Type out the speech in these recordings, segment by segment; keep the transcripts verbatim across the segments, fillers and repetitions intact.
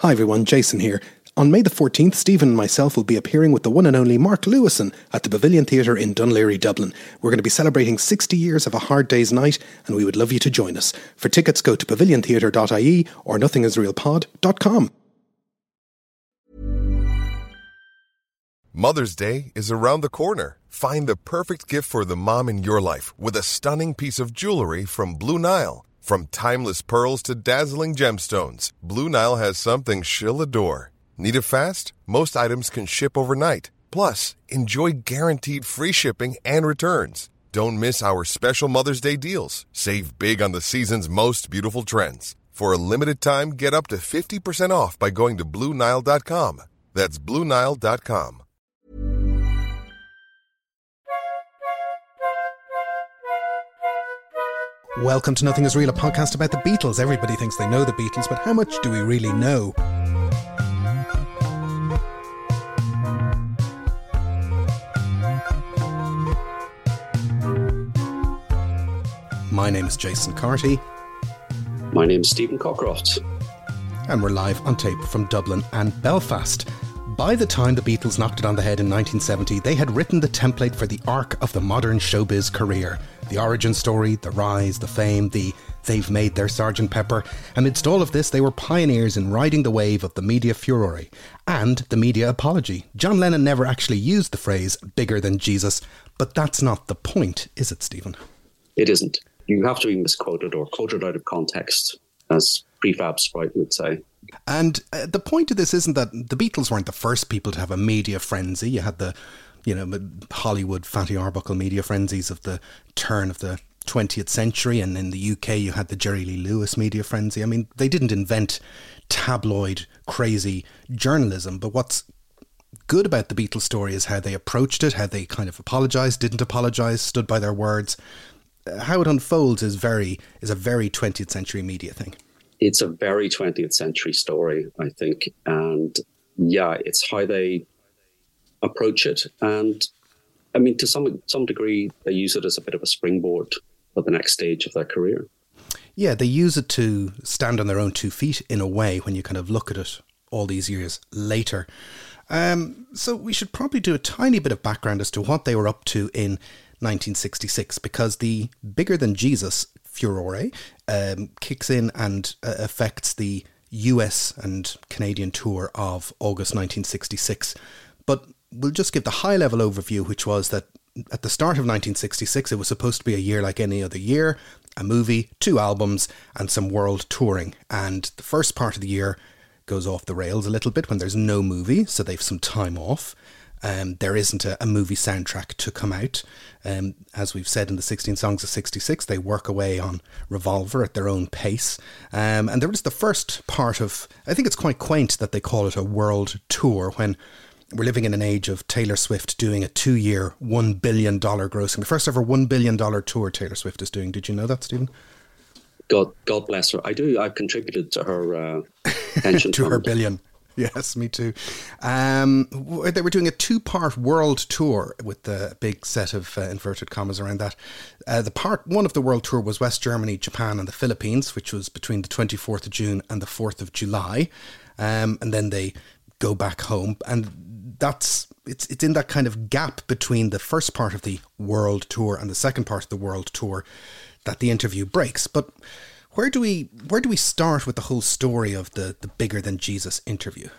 Hi everyone, Jason here. On May the fourteenth, Stephen and myself will be appearing with the one and only Mark Lewison at the Pavilion Theatre in Dún Laoghaire, Dublin. We're going to be celebrating sixty years of A Hard Day's Night, and we would love you to join us. For tickets, go to pavilion theatre dot I E or nothing is real pod dot com. Mother's Day is around the corner. Find the perfect gift for the mom in your life with a stunning piece of jewelry from Blue Nile. From timeless pearls to dazzling gemstones, Blue Nile has something she'll adore. Need it fast? Most items can ship overnight. Plus, enjoy guaranteed free shipping and returns. Don't miss our special Mother's Day deals. Save big on the season's most beautiful trends. For a limited time, get up to fifty percent off by going to blue nile dot com. That's blue nile dot com. Welcome to Nothing Is Real, a podcast about the Beatles. Everybody thinks they know the Beatles, but how much do we really know? My name is Jason Carty. My name is Stephen Cockcroft. And we're live on tape from Dublin and Belfast. By the time the Beatles knocked it on the head in nineteen seventy, they had written the template for the arc of the modern showbiz career. The origin story, the rise, the fame, the they've made their Sergeant Pepper. Amidst all of this, they were pioneers in riding the wave of the media furore and the media apology. John Lennon never actually used the phrase bigger than Jesus, but that's not the point, is it, Stephen? It isn't. You have to be misquoted or quoted out of context, as Prefab Sprite would say. And uh, the point of this isn't that the Beatles weren't the first people to have a media frenzy. You had the, you know, Hollywood Fatty Arbuckle media frenzies of the turn of the twentieth century. And in the U K, you had the Jerry Lee Lewis media frenzy. I mean, they didn't invent tabloid, crazy journalism. But what's good about the Beatles story is how they approached it, how they kind of apologised, didn't apologise, stood by their words. How it unfolds is very is a very twentieth century media thing. It's a very twentieth century story, I think. And yeah, it's how they approach it. And I mean, to some some degree, they use it as a bit of a springboard for the next stage of their career. Yeah, they use it to stand on their own two feet in a way when you kind of look at it all these years later. Um, so we should probably do a tiny bit of background as to what they were up to in nineteen sixty-six, because the Bigger Than Jesus furore um, kicks in and uh, affects the U S and Canadian tour of August nineteen sixty-six. But we'll just give the high-level overview, which was that at the start of nineteen sixty-six, it was supposed to be a year like any other year, a movie, two albums, and some world touring. And the first part of the year goes off the rails a little bit when there's no movie, so they've some time off. Um, there isn't a, a movie soundtrack to come out. Um, as we've said in the sixteen Songs of sixty-six, they work away on Revolver at their own pace. Um, and there was the first part of, I think it's quite quaint that they call it a world tour when we're living in an age of Taylor Swift doing a two-year, one billion dollars grossing. The first ever one billion dollars tour Taylor Swift is doing. Did you know that, Stephen? God, God bless her. I do. I've contributed to her uh, pension to fund. her billion. Yes, me too. Um, they were doing a two-part world tour with a big set of uh, inverted commas around that. Uh, the part one of the world tour was West Germany, Japan and the Philippines, which was between the twenty-fourth of June and the fourth of July. Um, and then they go back home. And that's it's it's in that kind of gap between the first part of the world tour and the second part of the world tour that the interview breaks. But Where do we where do we start with the whole story of the, the Bigger Than Jesus interview?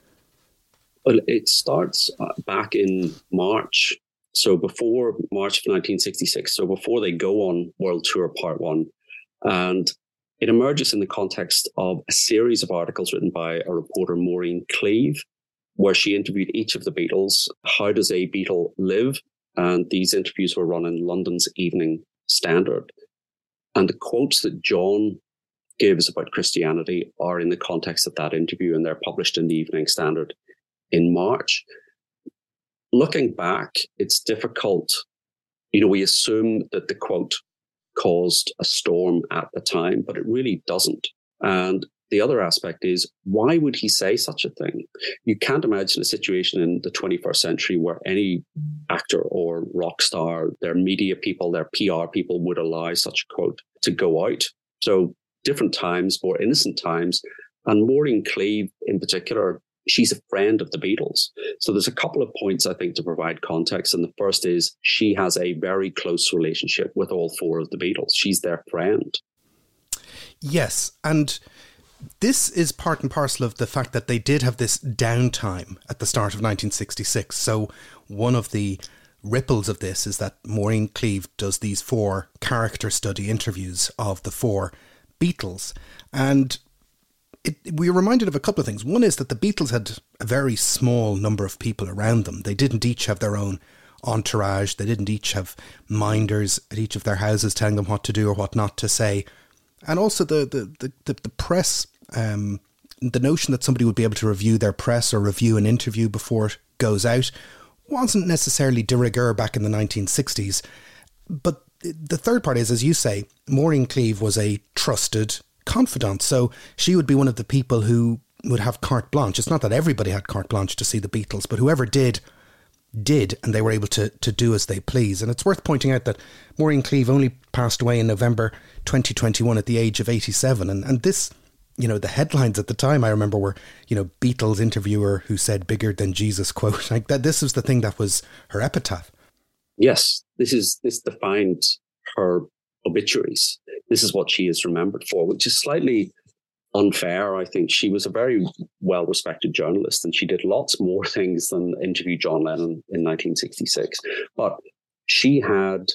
Well, it starts back in March. So before March of nineteen sixty-six, so before they go on World Tour Part One. And it emerges in the context of a series of articles written by a reporter, Maureen Cleave, where she interviewed each of the Beatles. How does a Beatle live? And these interviews were run in London's Evening Standard. And the quotes that John gives about Christianity are in the context of that interview, and they're published in the Evening Standard in March. Looking back, it's difficult. You know, we assume that the quote caused a storm at the time, but it really doesn't. And the other aspect is, why would he say such a thing? You can't imagine a situation in the twenty-first century where any actor or rock star, their media people, their P R people would allow such a quote to go out. So different times, more innocent times, And Maureen Cleave in particular, she's a friend of the Beatles. So there's a couple of points, I think, to provide context. And the first is she has a very close relationship with all four of the Beatles. She's their friend. Yes. And this is part and parcel of the fact that they did have this downtime at the start of nineteen sixty-six. So one of the ripples of this is that Maureen Cleave does these four character study interviews of the four Beatles. And it, we were reminded of a couple of things. One is that the Beatles had a very small number of people around them. They didn't each have their own entourage. They didn't each have minders at each of their houses telling them what to do or what not to say. And also the the, the, the, the press, um, the notion that somebody would be able to review their press or review an interview before it goes out wasn't necessarily de rigueur back in the nineteen sixties. But the third part is, as you say, Maureen Cleave was a trusted confidant. So she would be one of the people who would have carte blanche. It's not that everybody had carte blanche to see the Beatles, but whoever did, did, and they were able to, to do as they please. And it's worth pointing out that Maureen Cleave only passed away in November twenty twenty-one at the age of eighty-seven. And, and this, you know, the headlines at the time, I remember, were, you know, Beatles interviewer who said bigger than Jesus quote. Like that, this was the thing that was her epitaph. Yes, this is this defined her obituaries. This is what she is remembered for, which is slightly unfair. I think she was a very well-respected journalist, and she did lots more things than interview John Lennon in nineteen sixty-six. But she had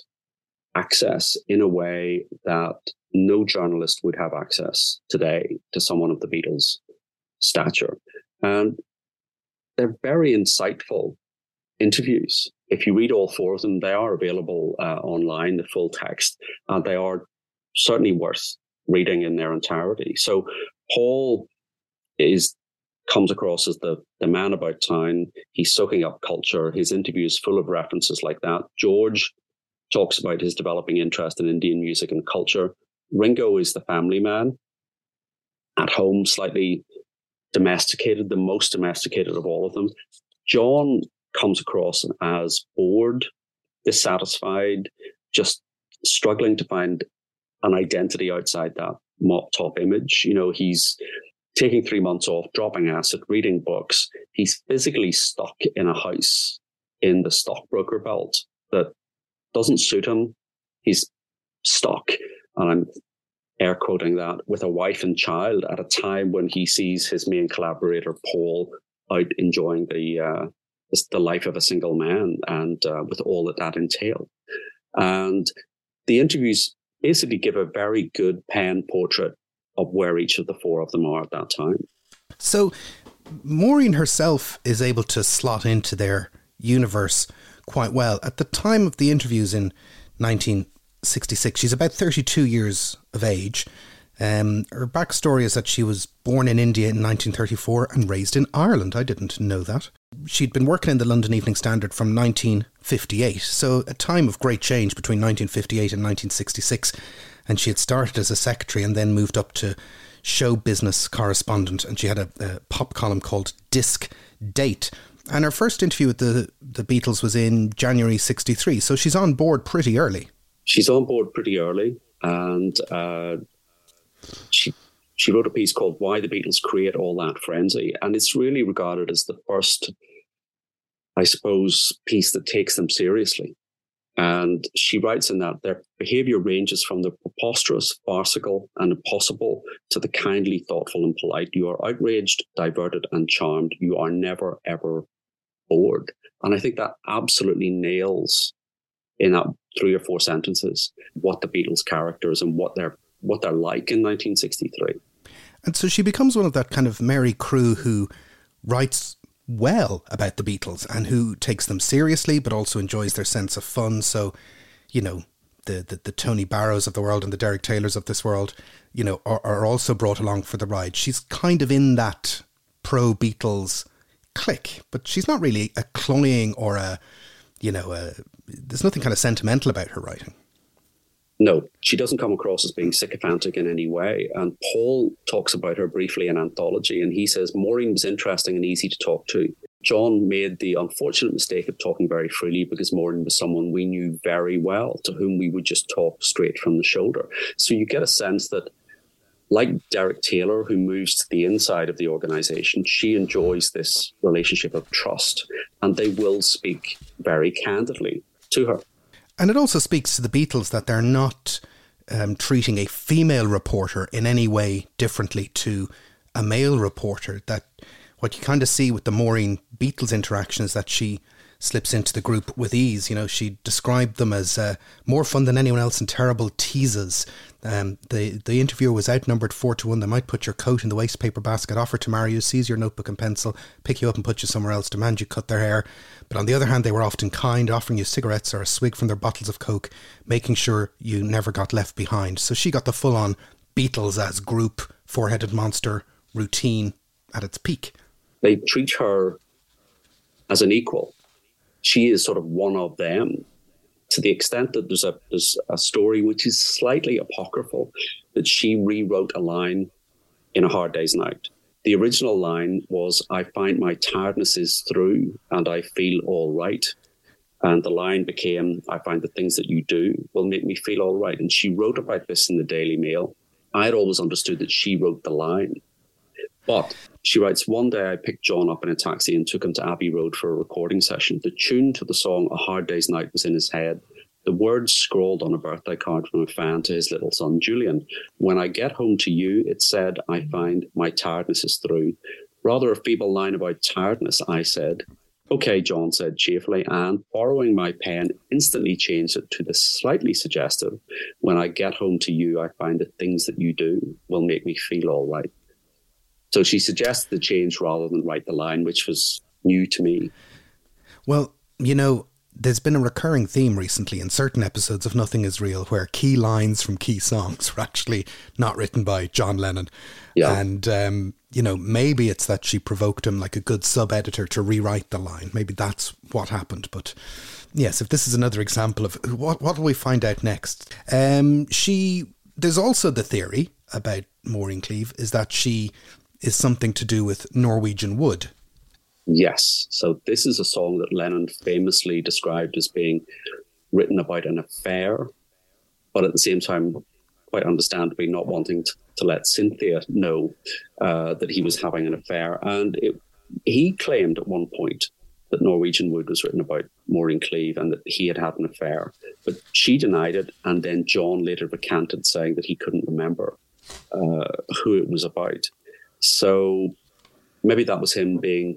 access in a way that no journalist would have access today to someone of the Beatles' stature. And they're very insightful interviews. If you read all four of them, they are available uh, online, the full text, and they are certainly worth reading in their entirety. So Paul is comes across as the, the man about town. He's soaking up culture. His interview is full of references like that. George talks about his developing interest in Indian music and culture. Ringo is the family man, at home, slightly domesticated, the most domesticated of all of them. John comes across as bored, dissatisfied, just struggling to find an identity outside that mop-top image. You know, he's taking three months off, dropping acid, reading books. He's physically stuck in a house in the stockbroker belt that doesn't suit him. He's stuck, and I'm air quoting that, with a wife and child at a time when he sees his main collaborator, Paul, out enjoying the uh, the life of a single man, and uh, with all that that entailed. And the interviews basically give a very good pen portrait of where each of the four of them are at that time. So Maureen herself is able to slot into their universe quite well. At the time of the interviews in nineteen sixty-six, she's about thirty-two years of age. Um, her backstory is that she was born in India in nineteen thirty-four and raised in Ireland. I didn't know that. She'd been working in the London Evening Standard from nineteen fifty-eight, so a time of great change between nineteen fifty-eight and nineteen sixty-six. And she had started as a secretary and then moved up to show business correspondent, and she had a, a pop column called Disc Date. And her first interview with the, the Beatles was in January sixty-three, so she's on board pretty early. She's on board pretty early, and uh, she she wrote a piece called Why the Beatles Create All That Frenzy, and it's really regarded as the first, I suppose, piece that takes them seriously. And she writes in that their behaviour ranges from the preposterous, farcical and impossible to the kindly, thoughtful and polite. You are outraged, diverted and charmed. You are never, ever bored. And I think that absolutely nails, in that three or four sentences, what the Beatles' characters and what they're what they're like in nineteen sixty-three. And so she becomes one of that kind of merry crew who writes well about the Beatles and who takes them seriously but also enjoys their sense of fun. So, you know, the, the, the Tony Barrows of the world and the Derek Taylors of this world, you know, are, are also brought along for the ride. She's kind of in that pro-Beatles clique, but she's not really a cloying or a, you know, a, there's nothing kind of sentimental about her writing. No, she doesn't come across as being sycophantic in any way. And Paul talks about her briefly in Anthology, and he says Maureen was interesting and easy to talk to. John made the unfortunate mistake of talking very freely because Maureen was someone we knew very well, to whom we would just talk straight from the shoulder. So you get a sense that like Derek Taylor, who moves to the inside of the organization, she enjoys this relationship of trust, and they will speak very candidly to her. And it also speaks to the Beatles that they're not um, treating a female reporter in any way differently to a male reporter. That what you kind of see with the Maureen Beatles interaction is that she slips into the group with ease. You know, she described them as uh, more fun than anyone else and terrible teases. Um, the, the interviewer was outnumbered four to one. They might put your coat in the waste paper basket, offer to marry you, seize your notebook and pencil, pick you up and put you somewhere else, demand you cut their hair. But on the other hand, they were often kind, offering you cigarettes or a swig from their bottles of Coke, making sure you never got left behind. So she got the full-on Beatles as group, four-headed monster routine at its peak. They treat her as an equal. She is sort of one of them, to the extent that there's a there's a story which is slightly apocryphal, that she rewrote a line in A Hard Day's Night. The original line was, "I find my tiredness is through and I feel all right." And the line became, "I find the things that you do will make me feel all right." And she wrote about this in the Daily Mail. I had always understood that she wrote the line. But she writes, "One day I picked John up in a taxi and took him to Abbey Road for a recording session. The tune to the song A Hard Day's Night was in his head. The words scrawled on a birthday card from a fan to his little son, Julian. When I get home to you, it said, I find my tiredness is through." Rather a feeble line about tiredness, I said. "Okay," John said cheerfully, and borrowing my pen, instantly changed it to the slightly suggestive, "When I get home to you, I find the things that you do will make me feel all right." So she suggested the change rather than write the line, which was new to me. Well, you know, there's been a recurring theme recently in certain episodes of Nothing Is Real where key lines from key songs were actually not written by John Lennon. Yeah. And, um, you know, maybe it's that she provoked him like a good sub-editor to rewrite the line. Maybe that's what happened. But yes, if this is another example of what, what will we find out next? Um, she, there's also the theory about Maureen Cleave is that she is something to do with Norwegian Wood. Yes. So this is a song that Lennon famously described as being written about an affair, but at the same time, quite understandably not wanting to, to let Cynthia know uh, that he was having an affair. And it, he claimed at one point that Norwegian Wood was written about Maureen Cleave and that he had had an affair. But she denied it, and then John later recanted, saying that he couldn't remember uh, who it was about. So maybe that was him being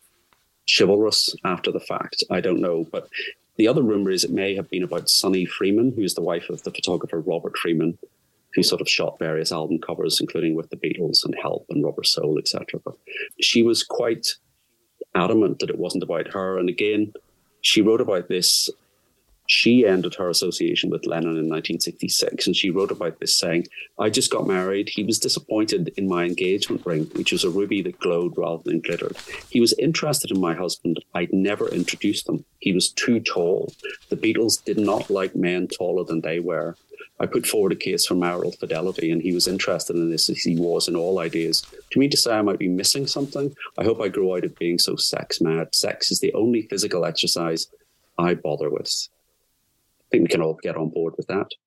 chivalrous after the fact. I don't know. But the other rumor is it may have been about Sunny Freeman, who is the wife of the photographer Robert Freeman, who sort of shot various album covers, including with the Beatles and Help and Rubber Soul, et cetera. But she was quite adamant that it wasn't about her. And again, she wrote about this. She ended her association with Lennon in nineteen sixty-six, and she wrote about this saying, "I just got married. He was disappointed in my engagement ring, which was a ruby that glowed rather than glittered. He was interested in my husband. I'd never introduced him. He was too tall. The Beatles did not like men taller than they were. I put forward a case for marital fidelity, and he was interested in this as he was in all ideas. To me to say I might be missing something, I hope I grow out of being so sex mad. Sex is the only physical exercise I bother with." I think we can all get on board with that.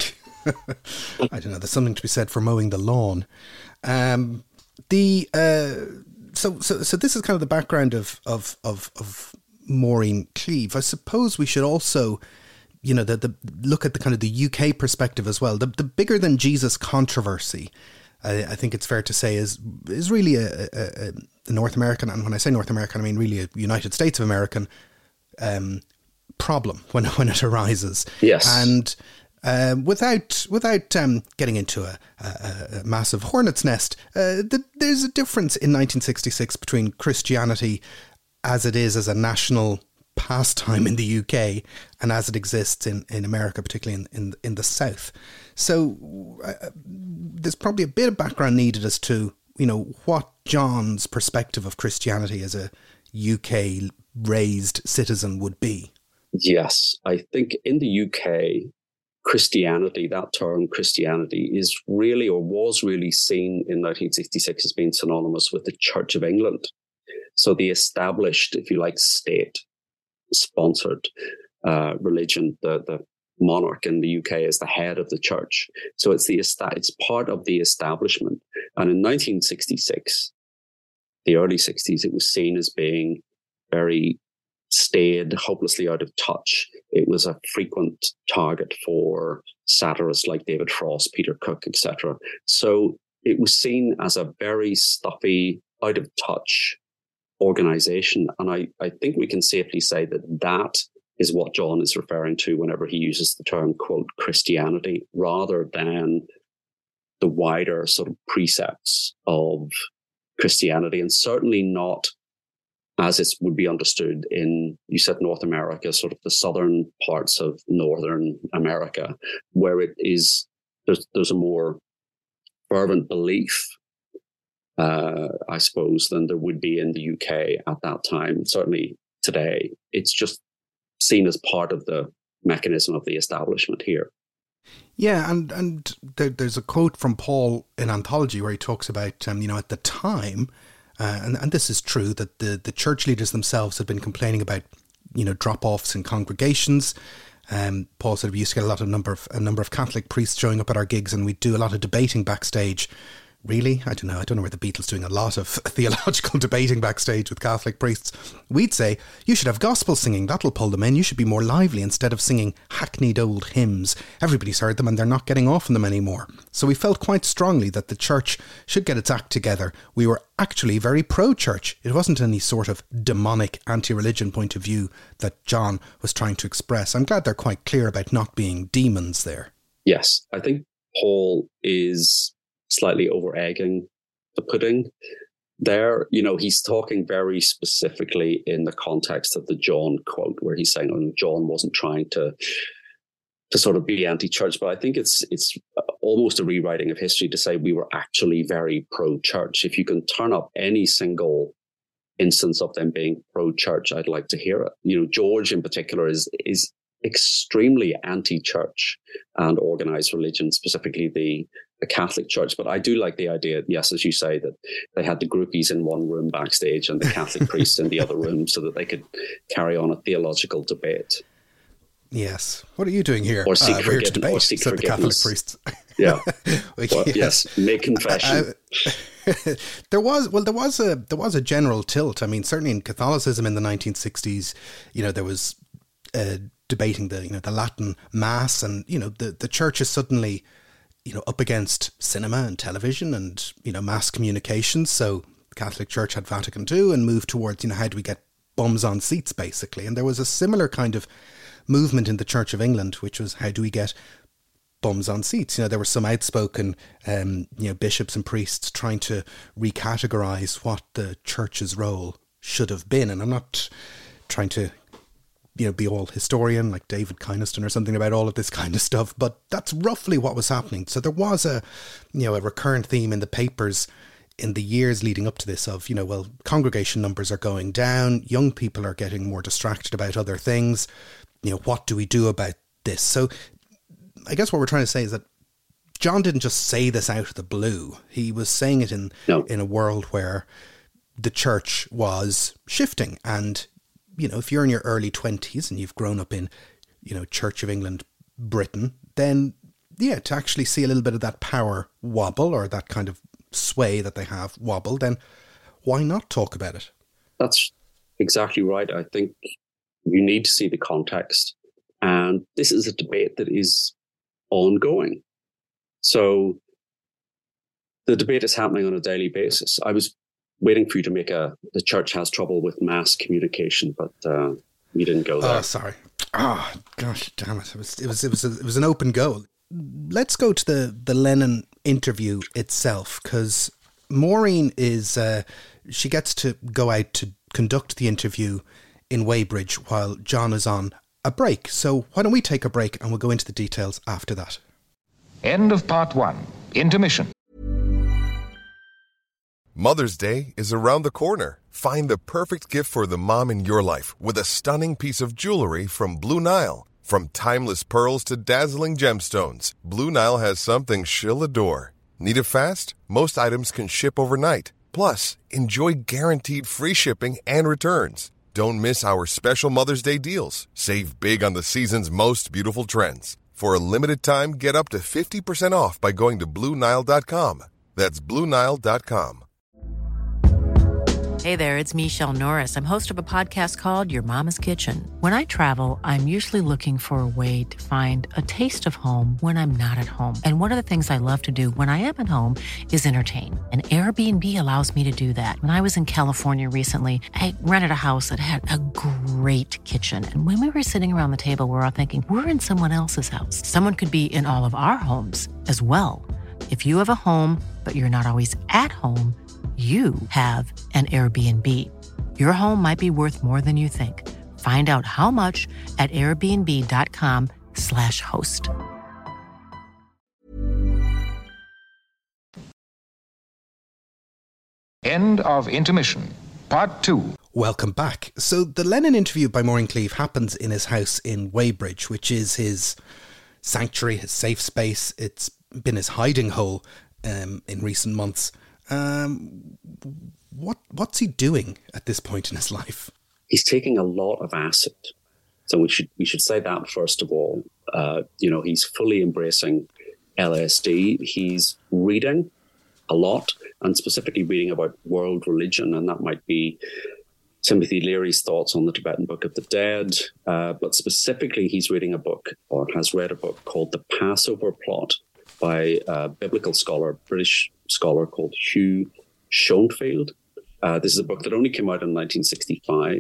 I don't know. There's something to be said for mowing the lawn. Um, the uh, so so so this is kind of the background of of of, of Maureen Cleave. I suppose we should also, you know, the, the look at the kind of the U K perspective as well. The the bigger than Jesus controversy, I, I think it's fair to say, is is really a, a, a North American, and when I say North American, I mean really a United States of American um, problem when when it arises. Yes, and uh, without without um, getting into a, a, a massive hornet's nest, uh, the, there's a difference in nineteen sixty-six between Christianity as it is as a national pastime in the U K and as it exists in, in America, particularly in, in, in the South. So uh, there's probably a bit of background needed as to, you know, what John's perspective of Christianity as a U K raised citizen would be. Yes, I think in the U K, Christianity, that term Christianity, is really or was really seen in nineteen sixty-six as being synonymous with the Church of England. So the established, if you like, state-sponsored uh, religion, the, the monarch in the U K as the head of the church. So it's the it's part of the establishment. And in nineteen sixty-six, the early sixties, it was seen as being very staid, hopelessly out of touch. It was a frequent target for satirists like David Frost, Peter Cook, et cetera. So it was seen as a very stuffy, out of touch organization. And I, I think we can safely say that that is what John is referring to whenever he uses the term, quote, Christianity, rather than the wider sort of precepts of Christianity, and certainly not as it would be understood in, you said North America, sort of the southern parts of Northern America, where it is, there's, there's a more fervent belief, uh, I suppose, than there would be in the U K at that time. Certainly today, it's just seen as part of the mechanism of the establishment here. Yeah, and and there, there's a quote from Paul in Anthology where he talks about, um, you know, at the time, uh, and, and this is true, that the, the church leaders themselves had been complaining about, you know, drop-offs in congregations. Um, Paul said we used to get a lot of number of a number of Catholic priests showing up at our gigs, and we'd do a lot of debating backstage. Really? I don't know. I don't know where the Beatles doing a lot of theological debating backstage with Catholic priests. We'd say, you should have gospel singing. That'll pull them in. You should be more lively instead of singing hackneyed old hymns. Everybody's heard them and they're not getting off on them anymore. So we felt quite strongly that the church should get its act together. We were actually very pro-church. It wasn't any sort of demonic anti-religion point of view that John was trying to express. I'm glad they're quite clear about not being demons there. Yes, I think Paul is slightly over-egging the pudding there. You know, he's talking very specifically in the context of the John quote, where he's saying, oh, John wasn't trying to to sort of be anti-church, but I think it's it's almost a rewriting of history to say we were actually very pro-church. If you can turn up any single instance of them being pro-church, I'd like to hear it. You know, George in particular is is extremely anti-church and organized religion, specifically the the Catholic Church. But I do like the idea, yes, as you say, that they had the groupies in one room backstage and the Catholic priests in the other room so that they could carry on a theological debate. Yes. What are you doing here? Or seek, uh, forgive- debate, or seek said forgiveness. The Catholic priests. Yeah. well, well, yes. yes, make confession. Uh, there was well, there was a there was a general tilt. I mean, certainly in Catholicism in the nineteen sixties, you know, there was uh, debating the you know the Latin Mass, and you know the the church is suddenly you know up against cinema and television and you know mass communications. So the Catholic Church had Vatican Two and moved towards you know how do we get bums on seats basically, and there was a similar kind of movement in the Church of England, which was how do we get bums on seats. You know, there were some outspoken, um, you know, bishops and priests trying to recategorize what the church's role should have been. And I'm not trying to, you know, be all historian like David Kynaston or something about all of this kind of stuff, but that's roughly what was happening. So there was a, you know, a recurrent theme in the papers in the years leading up to this of, you know, well, congregation numbers are going down, young people are getting more distracted about other things. You know, what do we do about this? So I guess what we're trying to say is that John didn't just say this out of the blue. He was saying it in no. in a world where the church was shifting. And, you know, if you're in your early twenties and you've grown up in, you know, Church of England, Britain, then, yeah, to actually see a little bit of that power wobble or that kind of sway that they have wobble, then why not talk about it? That's exactly right. I think you need to see the context. And this is a debate that is ongoing. So the debate is happening on a daily basis. I was waiting for you to make a, the church has trouble with mass communication, but uh, you didn't go there. Oh, sorry. Oh, gosh, damn it. It was, it was, it was, a, it was an open goal. Let's go to the, the Lennon interview itself, because Maureen is, uh, she gets to go out to conduct the interview in Weybridge while John is on a break. So why don't we take a break and we'll go into the details after that. End of part one. Intermission. Mother's Day is around the corner. Find the perfect gift for the mom in your life with a stunning piece of jewelry from Blue Nile. From timeless pearls to dazzling gemstones, Blue Nile has something she'll adore. Need it fast? Most items can ship overnight. Plus, enjoy guaranteed free shipping and returns. Don't miss our special Mother's Day deals. Save big on the season's most beautiful trends. For a limited time, get up to fifty percent off by going to Blue Nile dot com. That's Blue Nile dot com. Hey there, it's Michelle Norris. I'm host of a podcast called Your Mama's Kitchen. When I travel, I'm usually looking for a way to find a taste of home when I'm not at home. And one of the things I love to do when I am at home is entertain. And Airbnb allows me to do that. When I was in California recently, I rented a house that had a great kitchen. And when we were sitting around the table, we were all thinking, we're in someone else's house. Someone could be in all of our homes as well. If you have a home, but you're not always at home, you have an Airbnb. Your home might be worth more than you think. Find out how much at airbnb.com slash host. End of intermission. Part two. Welcome back. So the Lennon interview by Maureen Cleave happens in his house in Weybridge, which is his sanctuary, his safe space. It's been his hiding hole um, in recent months. Um, what what's he doing at this point in his life? He's taking a lot of acid. So we should we should say that first of all. Uh, you know, he's fully embracing L S D. He's reading a lot, and specifically reading about world religion, and that might be Timothy Leary's thoughts on the Tibetan Book of the Dead. Uh, but specifically, he's reading a book, or has read a book called The Passover Plot by a biblical scholar, British scholar called Hugh Schonfield. Uh, this is a book that only came out in nineteen sixty-five,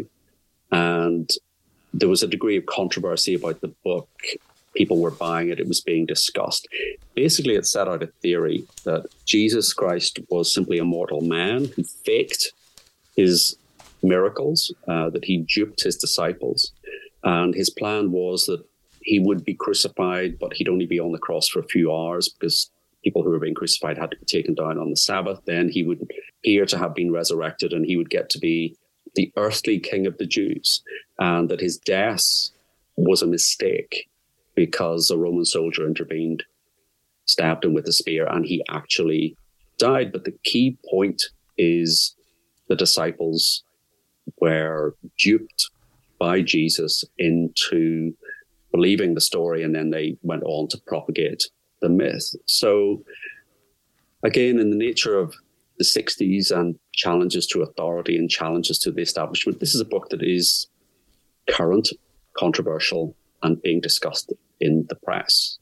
and there was a degree of controversy about the book. People were buying it. It was being discussed. Basically, it set out a theory that Jesus Christ was simply a mortal man who faked his miracles, uh, that he duped his disciples. And his plan was that he would be crucified, but he'd only be on the cross for a few hours because people who were being crucified had to be taken down on the Sabbath. Then he would appear to have been resurrected, and he would get to be the earthly king of the Jews, and that his death was a mistake because a Roman soldier intervened, stabbed him with a spear, and he actually died. But the key point is the disciples were duped by Jesus into believing the story, and then they went on to propagate the myth. So again, in the nature of the sixties and challenges to authority and challenges to the establishment, this is a book that is current, controversial, and being discussed in the press.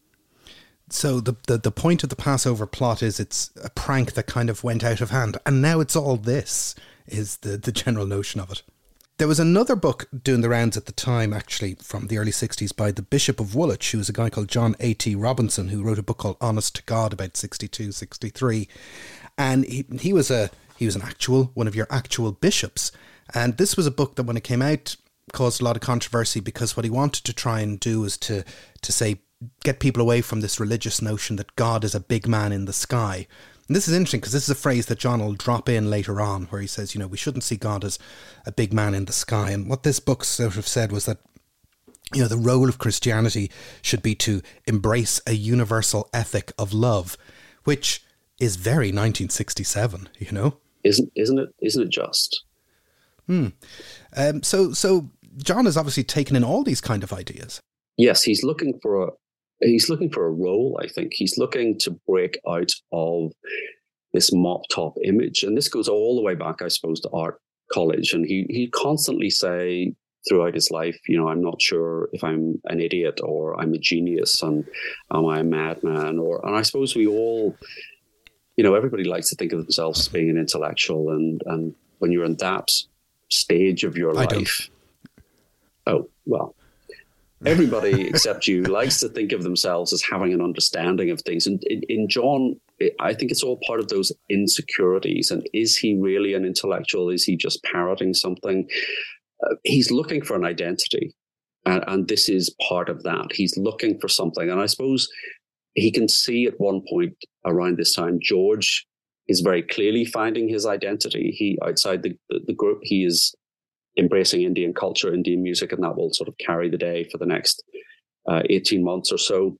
So the, the the point of the Passover Plot is it's a prank that kind of went out of hand, and now it's all this, is the, the general notion of it. There was another book doing the rounds at the time, actually, from the early sixties by the Bishop of Woolwich, who was a guy called John A T Robinson, who wrote a book called Honest to God about sixty-two, sixty-three. And he, he was a he was an actual, one of your actual bishops. And this was a book that when it came out caused a lot of controversy, because what he wanted to try and do was to to say, get people away from this religious notion that God is a big man in the sky. And this is interesting because this is a phrase that John will drop in later on, where he says, you know, we shouldn't see God as a big man in the sky. And what this book sort of said was that, you know, the role of Christianity should be to embrace a universal ethic of love, which is very nineteen sixty-seven, you know? Isn't isn't it? Isn't it just? Hmm. Um, so so John has obviously taken in all these kind of ideas. Yes, he's looking for a he's looking for a role. I think he's looking to break out of this mop top image, and this goes all the way back, I suppose, to art college. And he he constantly say throughout his life, you know, I'm not sure if I'm an idiot or I'm a genius, and am I a madman? Or and I suppose we all, you know, everybody likes to think of themselves as being an intellectual, and and when you're in that stage of your I life, don't. oh well. Everybody except you likes to think of themselves as having an understanding of things. And in, in John, I think it's all part of those insecurities. And is he really an intellectual? Is he just parroting something? Uh, he's looking for an identity. And, and this is part of that. He's looking for something. And I suppose he can see at one point around this time, George is very clearly finding his identity. He, outside the, the, the group, he is embracing Indian culture, Indian music, and that will sort of carry the day for the next uh, eighteen months or so.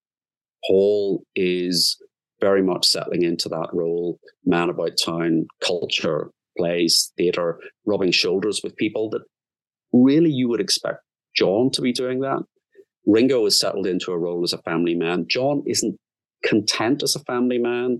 Paul is very much settling into that role, man about town culture, plays, theatre, rubbing shoulders with people, that really you would expect John to be doing that. Ringo has settled into a role as a family man. John isn't content as a family man.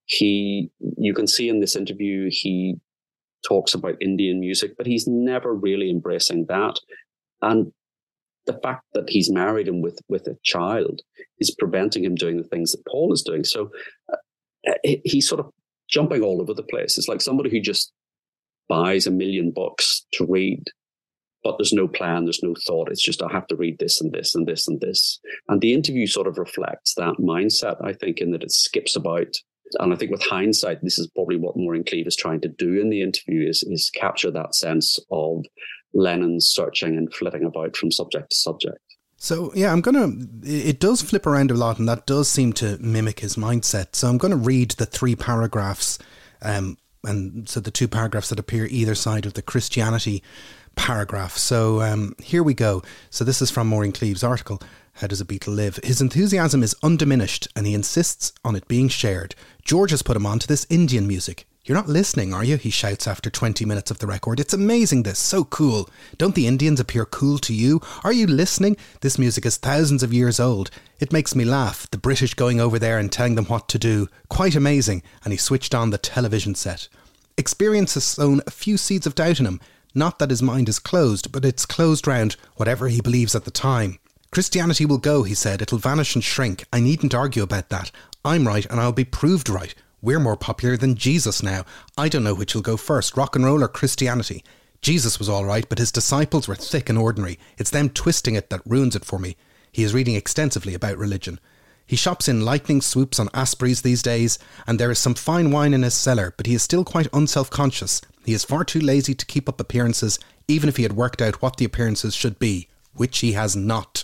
He, you can see in this interview, he talks about Indian music, but he's never really embracing that. And the fact that he's married and with, with a child is preventing him doing the things that Paul is doing. So uh, he's sort of jumping all over the place. It's like somebody who just buys a million books to read, but there's no plan, there's no thought. It's just, I have to read this and this and this and this. And the interview sort of reflects that mindset, I think, in that it skips about. And I think with hindsight, this is probably what Maureen Cleave is trying to do in the interview, is, is capture that sense of Lennon searching and flitting about from subject to subject. So, yeah, I'm going to, it does flip around a lot, and that does seem to mimic his mindset. So I'm going to read the three paragraphs, um, and so the two paragraphs that appear either side of the Christianity paragraph. So um, here we go. So this is from Maureen Cleave's article, How Does a Beatle Live? His enthusiasm is undiminished and he insists on it being shared. George has put him on to this Indian music. You're not listening, are you? He shouts after twenty minutes of the record. It's amazing this, so cool. Don't the Indians appear cool to you? Are you listening? This music is thousands of years old. It makes me laugh, the British going over there and telling them what to do. Quite amazing. And he switched on the television set. Experience has sown a few seeds of doubt in him. Not that his mind is closed, but it's closed round whatever he believes at the time. Christianity will go, he said. It'll vanish and shrink. I needn't argue about that. I'm right and I'll be proved right. We're more popular than Jesus now. I don't know which will go first, rock and roll or Christianity. Jesus was all right, but his disciples were thick and ordinary. It's them twisting it that ruins it for me. He is reading extensively about religion. He shops in lightning swoops on Aspreys these days, and there is some fine wine in his cellar, but he is still quite unself-conscious. He is far too lazy to keep up appearances, even if he had worked out what the appearances should be, which he has not.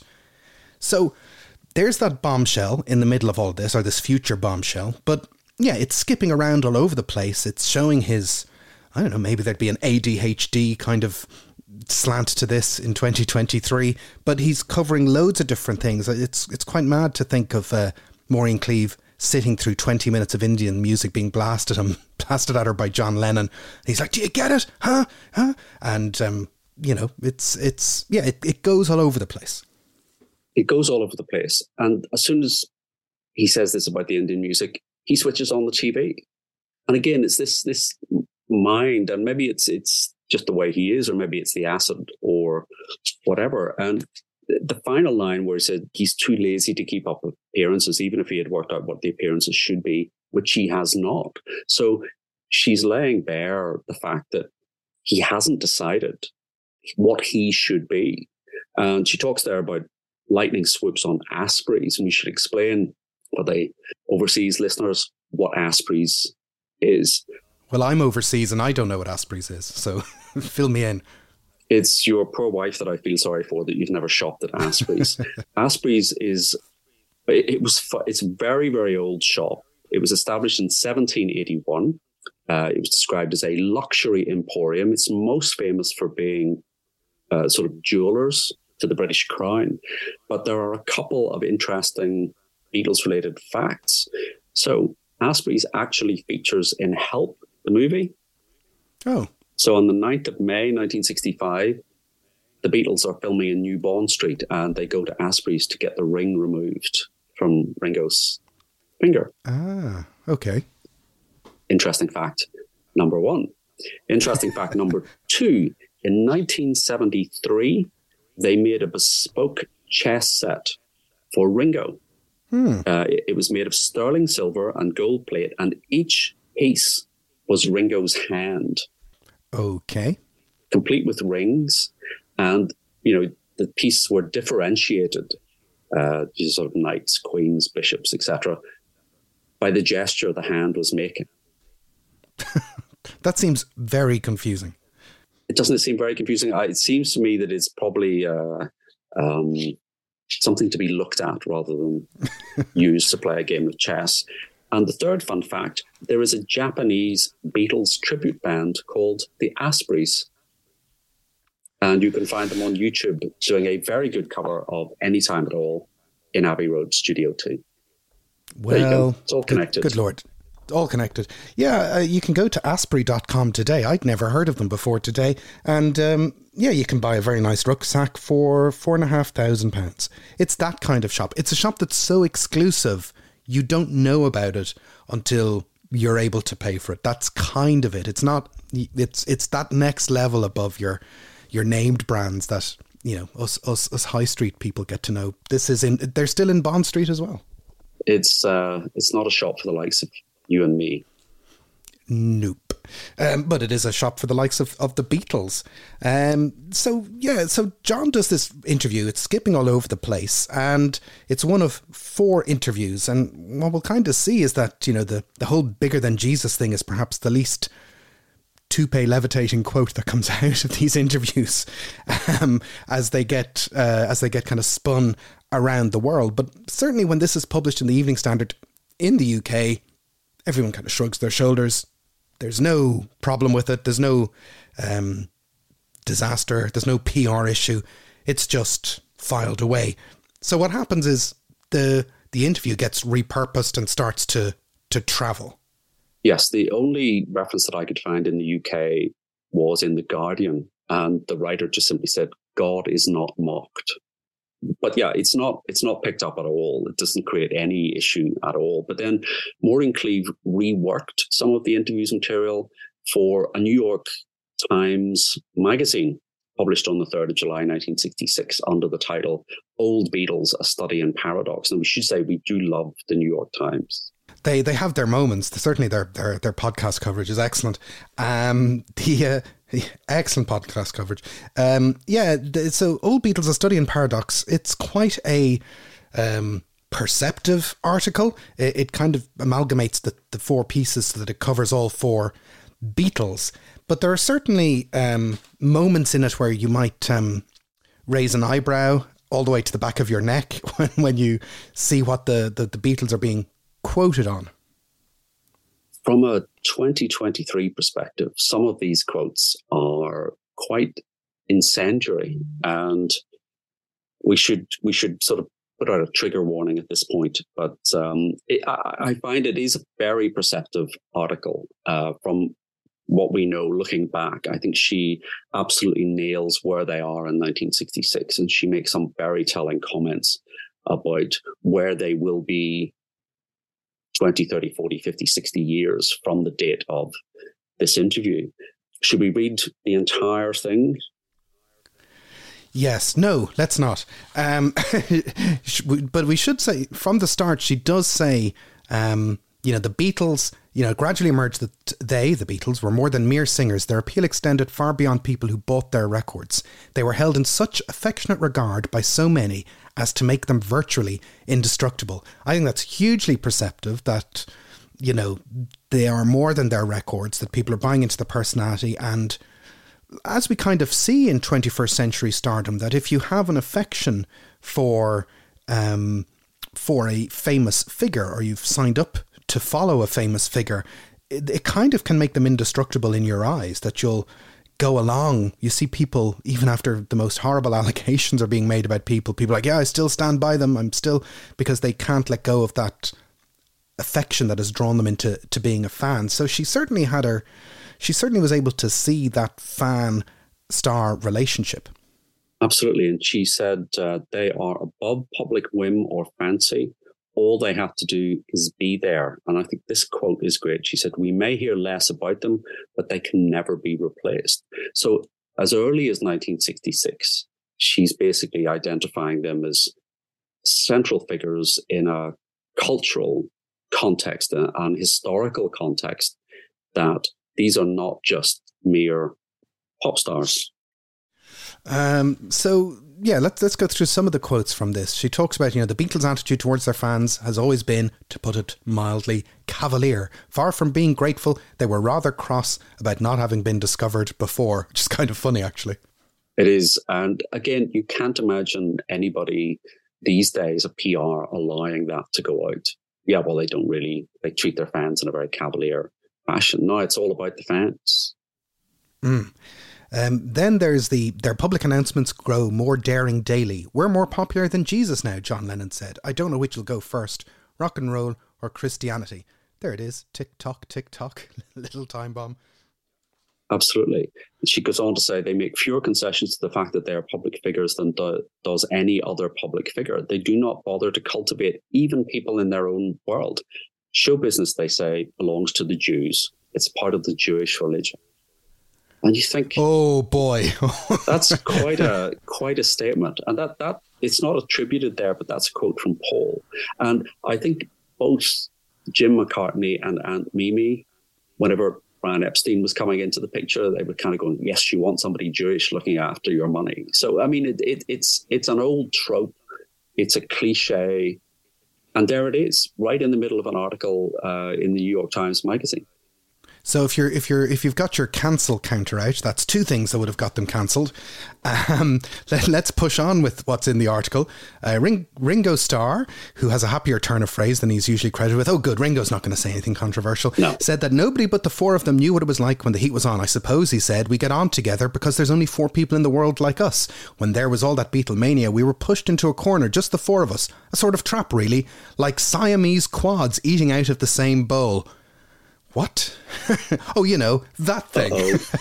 So, there's that bombshell in the middle of all this, or this future bombshell, but yeah, it's skipping around all over the place. It's showing his, I don't know, maybe there'd be an A D H D kind of slant to this in twenty twenty-three, but he's covering loads of different things. It's it's quite mad to think of uh, Maureen Cleave sitting through twenty minutes of Indian music being blasted him, blasted at her by John Lennon. He's like, do you get it? Huh? Huh? And, um, you know, it's, it's yeah, it, it goes all over the place. It goes all over the place. And as soon as he says this about the Indian music, he switches on the T V. And again, it's this this mind, and maybe it's it's just the way he is, or maybe it's the acid or whatever. And the final line where he said he's too lazy to keep up appearances, even if he had worked out what the appearances should be, which he has not. So she's laying bare the fact that he hasn't decided what he should be. And she talks there about lightning swoops on Aspreys, and we should explain for the overseas listeners what Aspreys is. Well, I'm overseas and I don't know what Aspreys is, so fill me in. It's your poor wife that I feel sorry for, that you've never shopped at Aspreys. Aspreys is, it was, it's a very, very old shop. It was established in seventeen eighty-one. Uh, it was described as a luxury emporium. It's most famous for being uh, sort of jewelers to the British Crown. But there are a couple of interesting Beatles-related facts. So Aspreys actually features in Help, the movie. Oh. So on the ninth of May, nineteen sixty-five, the Beatles are filming in New Bond Street, and they go to Aspreys to get the ring removed from Ringo's finger. Ah, okay. Interesting fact number one. Interesting fact number two. In nineteen seventy-three, they made a bespoke chess set for Ringo. Hmm. Uh, it, it was made of sterling silver and gold plate, and each piece was Ringo's hand. Okay. Complete with rings, and, you know, the pieces were differentiated, uh, sort of knights, queens, bishops, et cetera, by the gesture the hand was making. That seems very confusing. It doesn't seem very confusing. I, it seems to me that it's probably uh, um, something to be looked at rather than used to play a game of chess. And the third fun fact, there is a Japanese Beatles tribute band called the Aspreys. And you can find them on YouTube doing a very good cover of Anytime at All in Abbey Road Studio two. Well, it's all connected. Good, good Lord. All connected. Yeah, uh, you can go to asprey dot com today. I'd never heard of them before today. And um, yeah, you can buy a very nice rucksack for four and a half thousand pounds. It's that kind of shop. It's a shop that's so exclusive, you don't know about it until you're able to pay for it. That's kind of it. It's not, it's it's that next level above your your named brands that, you know, us us, us high street people get to know. This is in, they're still in Bond Street as well. It's uh, it's not a shop for the likes of you and me. Nope. Um, but it is a shop for the likes of, of the Beatles. Um, so, yeah, so John does this interview. It's skipping all over the place. And it's one of four interviews. And what we'll kind of see is that, you know, the, the whole bigger than Jesus thing is perhaps the least toupee levitating quote that comes out of these interviews um, as they get uh, as they get kind of spun around the world. But certainly when this is published in the Evening Standard in the U K, everyone kind of shrugs their shoulders. There's no problem with it. There's no um, disaster. There's no P R issue. It's just filed away. So what happens is the the interview gets repurposed and starts to to travel. Yes, the only reference that I could find in the U K was in The Guardian, and the writer just simply said, "God is not mocked." But yeah, it's not it's not picked up at all. It doesn't create any issue at all. But then Maureen Cleave reworked some of the interviews material for a New York Times magazine published on the third of July, nineteen sixty-six, under the title Old Beatles, A Study in Paradox. And we should say we do love the New York Times. They they have their moments. Certainly their their, their podcast coverage is excellent. Um, the... Uh, Excellent podcast coverage. Um, yeah, so Old Beatles, A Study in Paradox, it's quite a um, perceptive article. It, it kind of amalgamates the, the four pieces so that it covers all four Beatles. But there are certainly um, moments in it where you might um, raise an eyebrow all the way to the back of your neck when, when you see what the, the, the Beatles are being quoted on. From a twenty twenty-three perspective, some of these quotes are quite incendiary, and we should we should sort of put out a trigger warning at this point. But um, it, I, I find it is a very perceptive article uh, from what we know looking back. I think she absolutely nails where they are in nineteen sixty-six, and she makes some very telling comments about where they will be twenty, thirty, forty, fifty, sixty years from the date of this interview. Should we read the entire thing? Yes, no, let's not. Um, but we should say from the start, she does say, um, you know, the Beatles, you know, gradually emerged that they, the Beatles, were more than mere singers. Their appeal extended far beyond people who bought their records. They were held in such affectionate regard by so many as to make them virtually indestructible. I think that's hugely perceptive that, you know, they are more than their records, that people are buying into the personality. And as we kind of see in twenty-first century stardom, that if you have an affection for, um, for a famous figure, or you've signed up to follow a famous figure, it, it kind of can make them indestructible in your eyes, that you'll go along. You see people, even after the most horrible allegations are being made about people, people are like, yeah, I still stand by them. I'm still, because they can't let go of that affection that has drawn them into to being a fan. So she certainly had her, she certainly was able to see that fan star relationship. Absolutely. And she said uh, they are above public whim or fancy. All they have to do is be there. And I think this quote is great. She said, "We may hear less about them, but they can never be replaced." So as early as nineteen sixty-six, she's basically identifying them as central figures in a cultural context and historical context, that these are not just mere pop stars. Um, so yeah, let's let's go through some of the quotes from this. She talks about, you know, the Beatles' attitude towards their fans has always been, to put it mildly, cavalier. Far from being grateful, they were rather cross about not having been discovered before, which is kind of funny, actually. It is. And again, you can't imagine anybody these days, a P R, allowing that to go out. Yeah, well, they don't really, they treat their fans in a very cavalier fashion. No, it's all about the fans. Mm. Um, then there's the, their public announcements grow more daring daily. We're more popular than Jesus now, John Lennon said. I don't know which will go first, rock and roll or Christianity. there it is. Tick tock, tick tock, little time bomb. Absolutely. She goes on to say they make fewer concessions to the fact that they are public figures than do, does any other public figure. They do not bother to cultivate even people in their own world. Show business, they say, belongs to the Jews. It's part of the Jewish religion. And you think, oh boy, that's quite a quite a statement. And that that it's not attributed there, but that's a quote from Paul. And I think both Jim McCartney and Aunt Mimi, whenever Brian Epstein was coming into the picture, they were kind of going, yes, you want somebody Jewish looking after your money. So, I mean, it, it, it's it's an old trope. It's a cliche. And there it is, right in the middle of an article uh, in the New York Times Magazine. So if you're if you're if you've got your cancel counter out, that's two things that would have got them cancelled. Um, let, let's push on with what's in the article. Uh, Ring, Ringo Starr, who has a happier turn of phrase than he's usually credited with. Oh, good, Ringo's not going to say anything controversial. No. Said that nobody but the four of them knew what it was like when the heat was on. I suppose he said we get on together because there's only four people in the world like us. When there was all that Beatlemania, we were pushed into a corner, just the four of us, a sort of trap, really, like Siamese quads eating out of the same bowl. What? Oh, you know, that thing.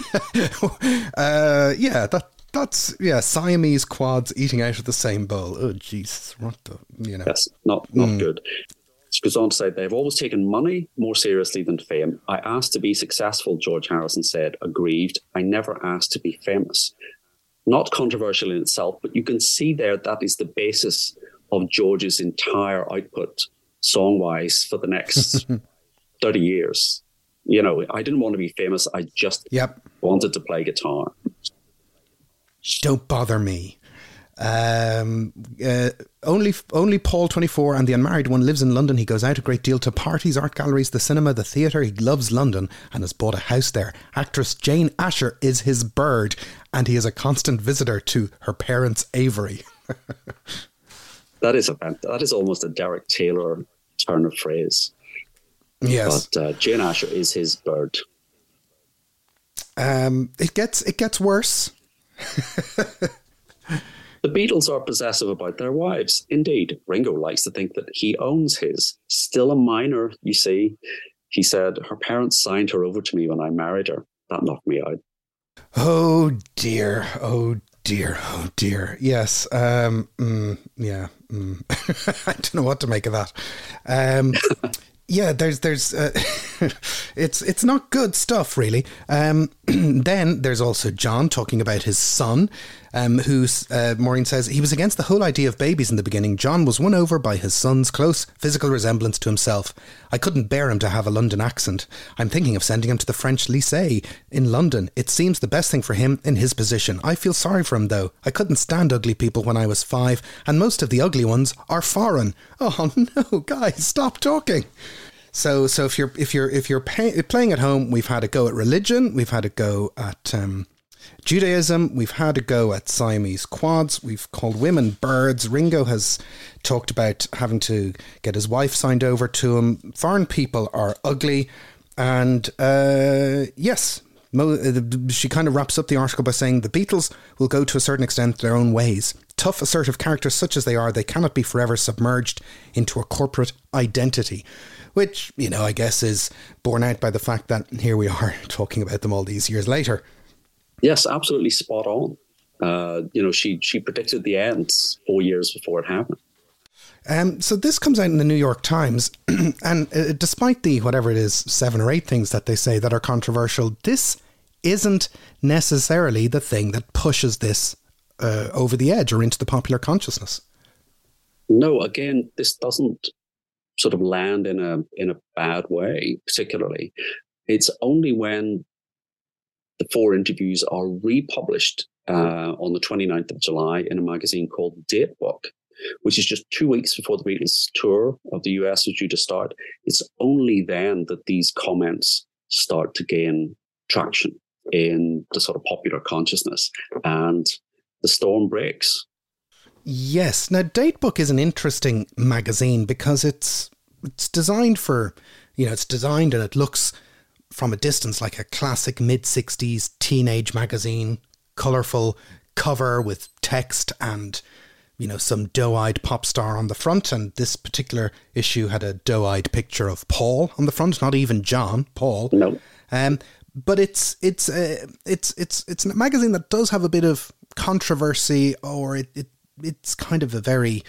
uh, yeah, that that's, yeah, Siamese quads eating out of the same bowl. Oh, Jesus, what the, you know. Yes, not, not mm. good. She goes on to say, they've always taken money more seriously than fame. I asked to be successful, George Harrison said, aggrieved. I never asked to be famous. Not controversial in itself, but you can see there that is the basis of George's entire output, song-wise, for the next thirty years. You know, I didn't want to be famous. I just yep. wanted to play guitar. Don't bother me. Um, uh, only only Paul, twenty-four, and the unmarried one lives in London. He goes out a great deal to parties, art galleries, the cinema, the theatre. He loves London and has bought a house there. Actress Jane Asher is his bird, and he is a constant visitor to her parents' aviary. That is a that is almost a Derek Taylor turn of phrase. Yes, but uh, Jane Asher is his bird. Um, it gets it gets worse. The Beatles are possessive about their wives. Indeed, Ringo likes to think that he owns his. Still a minor, you see. He said, her parents signed her over to me when I married her. That knocked me out. Oh dear, oh dear, oh dear. Yes, um, mm, yeah. Mm. I don't know what to make of that. Um Yeah, there's, there's, uh, it's, it's not good stuff, really. Um, then there's also John talking about his son, um, who, uh, Maureen says, he was against the whole idea of babies in the beginning. John was won over by his son's close physical resemblance to himself. I couldn't bear him to have a London accent. I'm thinking of sending him to the French Lycée in London. It seems the best thing for him in his position. I feel sorry for him, though. I couldn't stand ugly people when I was five, and most of the ugly ones are foreign. Oh no, guys, stop talking. So, so if you're if you're if you're pay, playing at home, we've had a go at religion, we've had a go at um, Judaism, we've had a go at Siamese quads, we've called women birds. Ringo has talked about having to get his wife signed over to him. Foreign people are ugly, and uh, yes, Mo, uh, she kind of wraps up the article by saying the Beatles will go to a certain extent their own ways. Tough, assertive characters such as they are, they cannot be forever submerged into a corporate identity. Which, you know, I guess is borne out by the fact that here we are talking about them all these years later. Yes, absolutely spot on. Uh, you know, she she predicted the end four years before it happened. Um, so this comes out in the New York Times, and uh, despite the, whatever it is, seven or eight things that they say that are controversial, this isn't necessarily the thing that pushes this uh, over the edge or into the popular consciousness. No, again, this doesn't sort of land in a in a bad way, particularly. It's only when the four interviews are republished uh, on the twenty-ninth of July in a magazine called Datebook, which is just two weeks before the Beatles tour of the U S was due to start. It's only then that these comments start to gain traction in the sort of popular consciousness, and the storm breaks. Yes. Now, Datebook is an interesting magazine because it's it's designed for, you know, it's designed and it looks from a distance like a classic mid-sixties teenage magazine, colourful cover with text and you know, some doe-eyed pop star on the front, and this particular issue had a doe-eyed picture of Paul on the front, not even John, Paul. No. Um, but it's it's uh, it's it's it's a magazine that does have a bit of controversy, or it, it it's kind of a very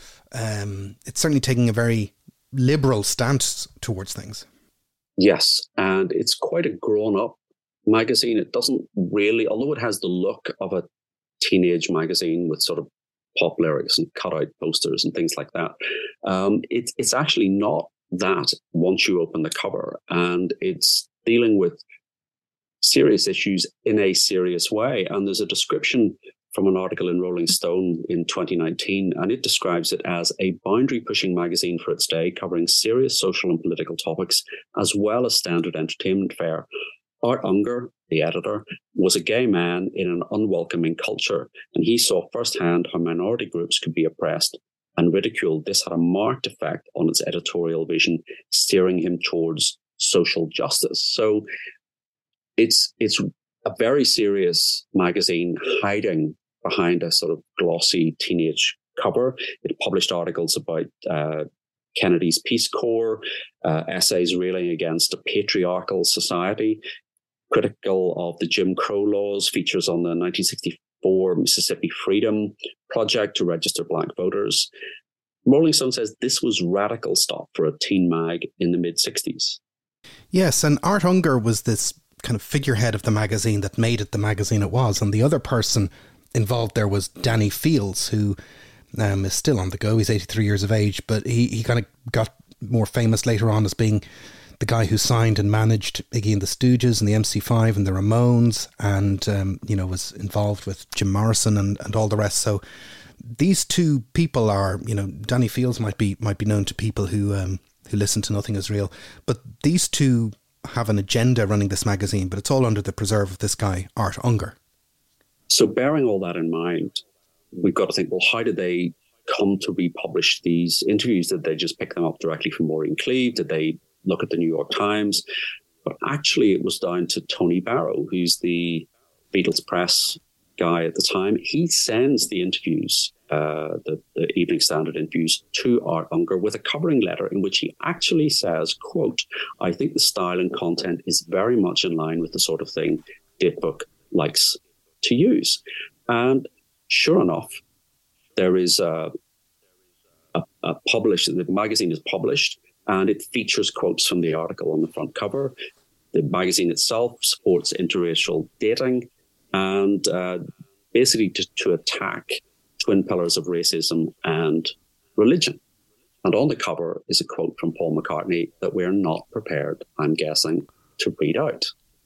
um, it's certainly taking a very liberal stance towards things. Yes, and it's quite a grown-up magazine. It doesn't really, although it has the look of a teenage magazine with sort of pop lyrics and cutout posters and things like that, um, it's it's actually not that once you open the cover, and it's dealing with serious issues in a serious way. And there's a description from an article in Rolling Stone in twenty nineteen, and it describes it as a boundary-pushing magazine for its day, covering serious social and political topics, as well as standard entertainment fare. Art Unger, the editor, was a gay man in an unwelcoming culture, and he saw firsthand how minority groups could be oppressed and ridiculed. This had a marked effect on its editorial vision, steering him towards social justice. So it's it's a very serious magazine hiding behind a sort of glossy teenage cover. It published articles about uh, Kennedy's Peace Corps, uh, essays railing against a patriarchal society, critical of the Jim Crow laws, features on the nineteen sixty-four Mississippi Freedom Project to register black voters. Rolling Stone says this was radical stuff for a teen mag in the mid-sixties. Yes, and Art Unger was this kind of figurehead of the magazine that made it the magazine it was. And the other person involved there was Danny Fields, who um, is still on the go. He's eighty-three years of age, but he, he kind of got more famous later on as being the guy who signed and managed Iggy and the Stooges and the M C five and the Ramones, and, um, you know, was involved with Jim Morrison and, and all the rest. So these two people are, you know, Danny Fields might be might be known to people who um, who listen to Nothing Is Real, but these two have an agenda running this magazine, but it's all under the preserve of this guy, Art Unger. So bearing all that in mind, we've got to think, well, how did they come to republish these interviews? Did they just pick them up directly from Maureen Cleave? Did they look at the New York Times? But actually it was down to Tony Barrow, who's the Beatles press guy at the time. He sends the interviews, uh, the, the Evening Standard interviews, to Art Unger with a covering letter in which he actually says, quote, "I think the style and content is very much in line with the sort of thing Datebook likes to use." And sure enough, there is a, a, a published, the magazine is published, and it features quotes from the article on the front cover. The magazine itself supports interracial dating and uh, basically to, to attack twin pillars of racism and religion. And on the cover is a quote from Paul McCartney that we're not prepared, I'm guessing, to read out.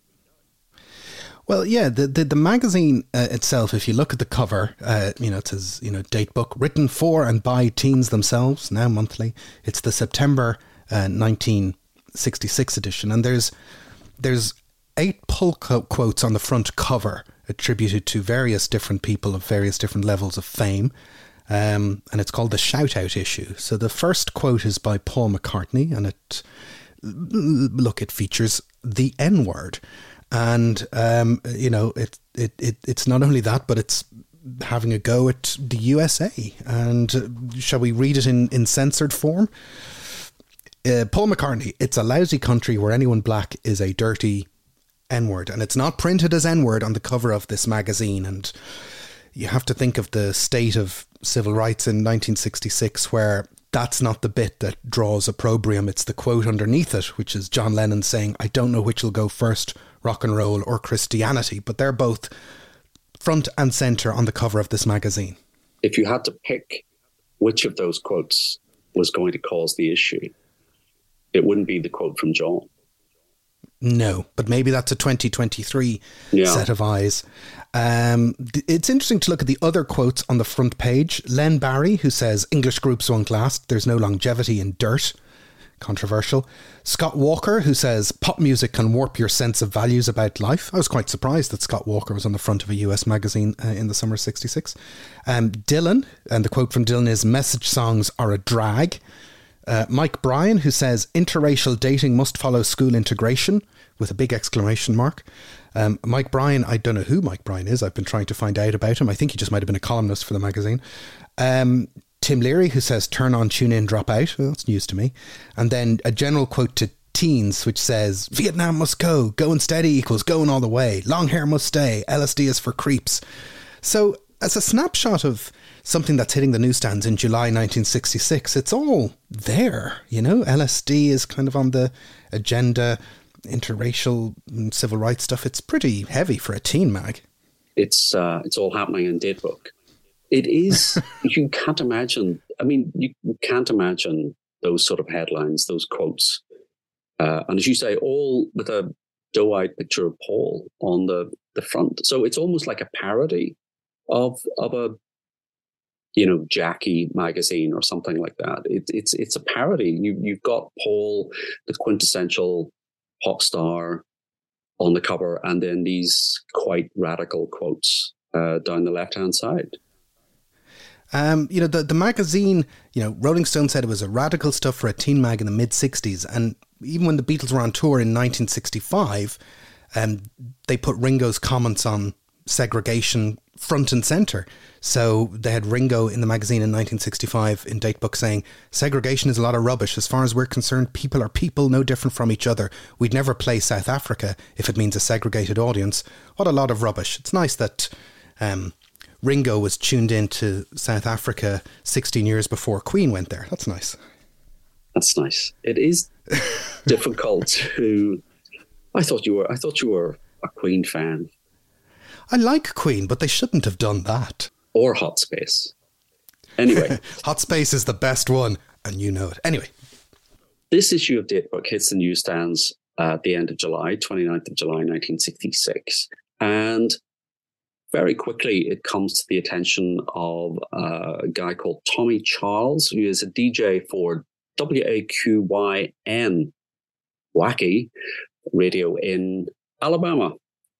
Well, yeah, the the, the magazine uh, itself, if you look at the cover, uh, you know, it says, you know, Datebook, written for and by teens themselves, now monthly. It's the September uh, nineteen sixty-six edition. And there's there's eight pull quotes on the front cover attributed to various different people of various different levels of fame. Um, and it's called the Shout Out issue. So the first quote is by Paul McCartney, and it, look, it features the N-word. And, um, you know, it, it, it it's not only that, but it's having a go at the U S A. And uh, shall we read it in, in censored form? Uh, Paul McCartney, "It's a lousy country where anyone black is a dirty N-word." And it's not printed as N-word on the cover of this magazine. And you have to think of the state of civil rights in nineteen sixty-six, where that's not the bit that draws opprobrium. It's the quote underneath it, which is John Lennon saying, "I don't know which will go first, rock and roll or Christianity." But they're both front and centre on the cover of this magazine. If you had to pick which of those quotes was going to cause the issue, it wouldn't be the quote from John. No, but maybe that's a twenty twenty-three yeah. set of eyes. Um, it's interesting to look at the other quotes on the front page. Len Barry, who says, "English groups won't last. There's no longevity in dirt." Controversial. Scott Walker, who says, "Pop music can warp your sense of values about life." I was quite surprised that Scott Walker was on the front of a U S magazine uh, in the summer of sixty-six. Um, Dylan, and the quote from Dylan is, "Message songs are a drag." Uh, Mike Bryan, who says, "Interracial dating must follow school integration," with a big exclamation mark. Um, Mike Bryan, I don't know who Mike Bryan is. I've been trying to find out about him. I think he just might have been a columnist for the magazine. Um, Tim Leary, who says, turn on, tune in, drop out. Well, that's news to me. And then a general quote to teens, which says, Vietnam must go, going steady equals going all the way, long hair must stay, L S D is for creeps. So as a snapshot of something that's hitting the newsstands in July nineteen sixty-six, it's all there, you know. L S D is kind of on the agenda, interracial and civil rights stuff. It's pretty heavy for a teen mag. It's uh, it's all happening in Datebook. It is, you can't imagine, I mean, you can't imagine those sort of headlines, those quotes. Uh, and as you say, all with a doe-eyed picture of Paul on the, the front. So it's almost like a parody of of a, you know, Jackie magazine or something like that. It, it's it's a parody. You, you've got Paul, the quintessential pop star, on the cover, and then these quite radical quotes uh, down the left-hand side. Um, you know, the, the magazine, you know, Rolling Stone said it was a radical stuff for a teen mag in the mid-sixties. And even when the Beatles were on tour in nineteen sixty-five, um, they put Ringo's comments on segregation front and centre. So they had Ringo in the magazine in nineteen sixty-five in Datebook saying, segregation is a lot of rubbish. As far as we're concerned, people are people, no different from each other. We'd never play South Africa if it means a segregated audience. What a lot of rubbish. It's nice that um, Ringo was tuned into South Africa sixteen years before Queen went there. That's nice. That's nice. It is difficult to... I thought you were. I thought you were a Queen fan. I like Queen, but they shouldn't have done that. Or Hot Space. Anyway. Hot Space is the best one, and you know it. Anyway. This issue of Datebook hits the newsstands at the end of July, twenty-ninth of July, nineteen sixty-six. And very quickly, it comes to the attention of a guy called Tommy Charles, who is a D J for W A Q Y N, Wacky Radio in Alabama.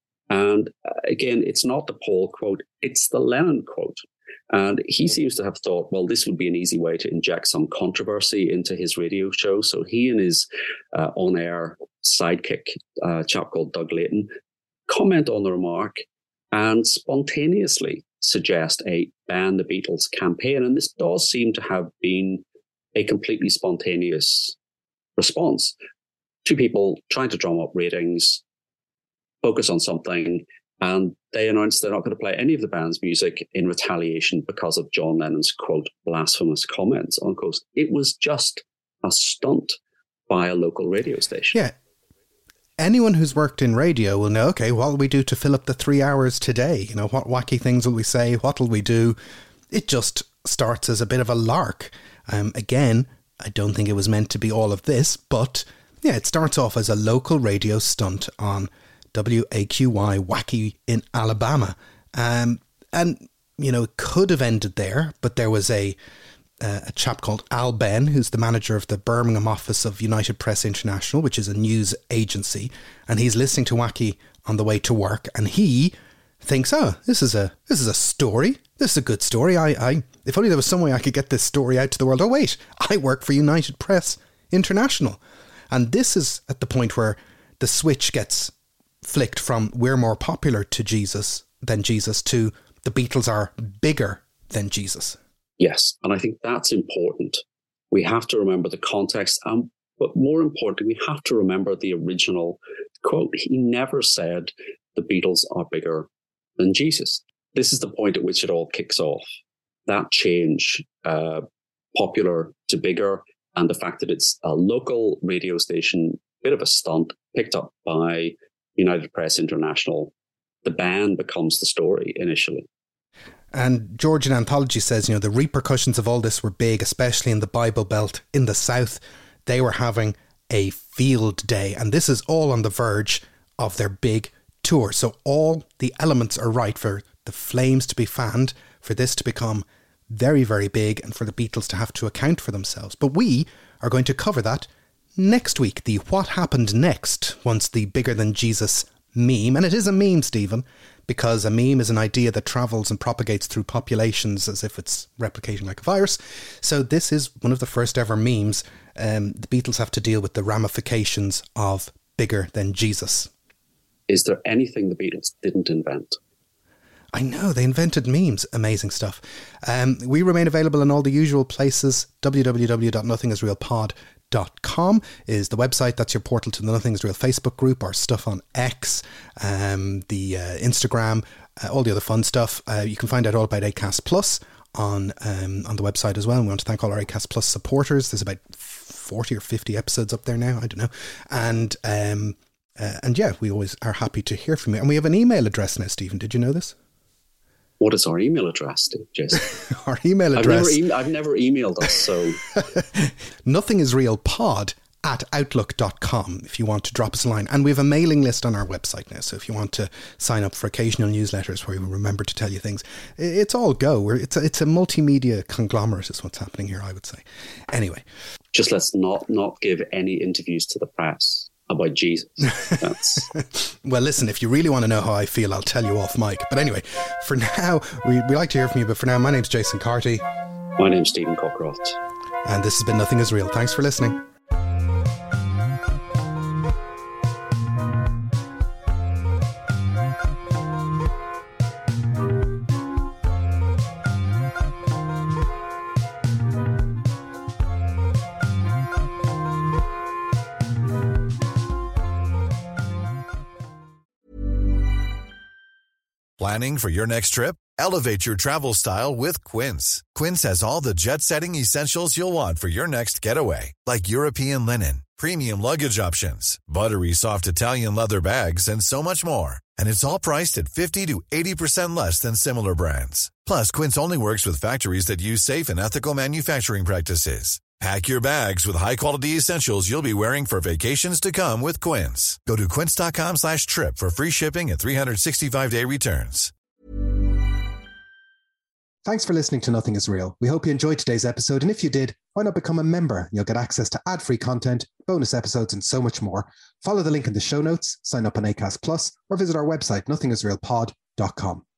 And again, it's not the Paul quote, it's the Lennon quote. And he seems to have thought, well, this would be an easy way to inject some controversy into his radio show. So he and his uh, on-air sidekick, uh, a chap called Doug Layton, comment on the remark and spontaneously suggest a Ban the Beatles campaign. And this does seem to have been a completely spontaneous response to people trying to drum up ratings, focus on something, and they announced they're not going to play any of the band's music in retaliation because of John Lennon's, quote, blasphemous comments, unquote. It was just a stunt by a local radio station. Yeah. Anyone who's worked in radio will know, okay, what will we do to fill up the three hours today? You know, what wacky things will we say? What will we do? It just starts as a bit of a lark. Um, again, I don't think it was meant to be all of this, but yeah, it starts off as a local radio stunt on W A Q Y Wacky in Alabama. Um, and, you know, it could have ended there, but there was a uh, a chap called Al Ben, who's the manager of the Birmingham office of United Press International, which is a news agency, and he's listening to Wacky on the way to work, and he thinks, oh, this is a this is a story. This is a good story. I, I if only there was some way I could get this story out to the world. Oh, wait, I work for United Press International. And this is at the point where the switch gets flicked from we're more popular to Jesus than Jesus to the Beatles are bigger than Jesus. Yes, and I think that's important. We have to remember the context, um, but more importantly, we have to remember the original quote. He never said the Beatles are bigger than Jesus. This is the point at which it all kicks off. That change, uh, popular to bigger, and the fact that it's a local radio station, bit of a stunt, picked up by United Press International. The band becomes the story initially. And George in Anthology says, you know, the repercussions of all this were big, especially in the Bible Belt in the South. They were having a field day, and this is all on the verge of their big tour. So all the elements are right for the flames to be fanned, for this to become very, very big, and for the Beatles to have to account for themselves. But we are going to cover that next week, the What Happened Next, once the Bigger Than Jesus meme. And it is a meme, Stephen, because a meme is an idea that travels and propagates through populations as if it's replicating like a virus. So this is one of the first ever memes. Um, the Beatles have to deal with the ramifications of Bigger Than Jesus. is there anything the Beatles didn't invent? I know, they invented memes. Amazing stuff. Um, we remain available in all the usual places. w w w dot nothing is real pod dot com is the website. That's your portal to the Nothing is Real Facebook group, our stuff on X, um, the uh, Instagram, uh, all the other fun stuff. Uh, you can find out all about Acast Plus on um, on the website as well. And we want to thank all our Acast Plus supporters. There's about forty or fifty episodes up there now. I don't know. And um, uh, and yeah, we always are happy to hear from you. And we have an email address now, Stephen. Did you know this? What is our email address, Jason? Our email address. I've never, e- I've never emailed us, so. Nothing is real pod at outlook dot com if you want to drop us a line. And we have a mailing list on our website now. So if you want to sign up for occasional newsletters where we remember to tell you things, it's all go. We're, it's, a, it's a multimedia conglomerate is what's happening here, I would say. Anyway. Just let's not, not give any interviews to the press about Jesus. That's... Well, listen, if you really want to know how I feel, I'll tell you off mic. But anyway, for now, we, we like to hear from you. But for now, my name's Jason Carty. My name's Stephen Cockcroft. And this has been Nothing is Real. Thanks for listening. Planning for your next trip? Elevate your travel style with Quince. Quince has all the jet-setting essentials you'll want for your next getaway, like European linen, premium luggage options, buttery soft Italian leather bags, and so much more. And it's all priced at fifty to eighty percent less than similar brands. Plus, Quince only works with factories that use safe and ethical manufacturing practices. Pack your bags with high-quality essentials you'll be wearing for vacations to come with Quince. Go to quince.com slash trip for free shipping and three sixty-five day returns. Thanks for listening to Nothing is Real. We hope you enjoyed today's episode, and if you did, why not become a member? You'll get access to ad-free content, bonus episodes, and so much more. Follow the link in the show notes, sign up on Acast Plus, or visit our website, nothing is real pod dot com.